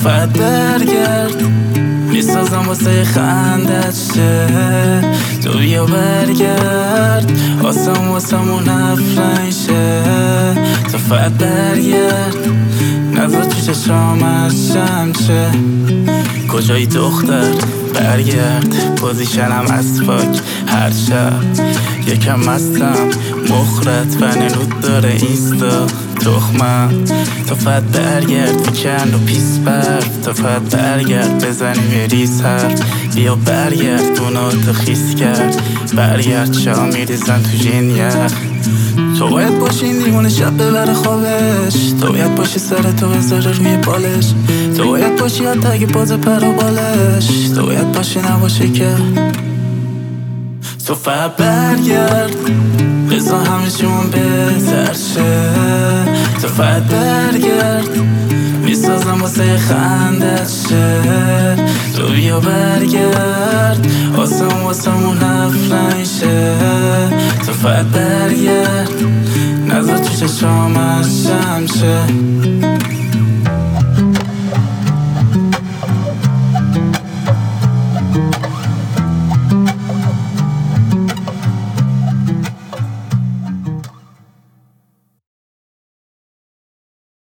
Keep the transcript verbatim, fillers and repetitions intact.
فقط برگرد، میسازم واسه خندت شه. تو بیا برگرد، آسم واسمون افرنگ شه. تو فقط برگرد، نظر تو چشام شمشه. کجایی دختر برگرد، پوزیشنم از پاک هر شب. یکم مستم مخرت و نود داره اینستا تخمم. تو فقط برگرد ویکند و پیس برف. تو فقط برگرد بزنیم یه ریز حرف. بیا برگرد گناهتو خیس کرد. برگرد چا میریزن تو جین یخ. تو باید باشی این دیوونه شب ببره خوابش. تو باید باشی سر تو بذاره روی بالش. تو باید باشی حتی اگه باز پر و بالش. تو باید باشی نباشی که. تو فقط برگرد، بذار همه چیمون بهتر شه. تو فقط برگرد، میسازم واسه خندت شه. تو بیا برگرد، آسم واسمون افرنگ شه. تو فقط برگرد، نظر تو چشام شمشه.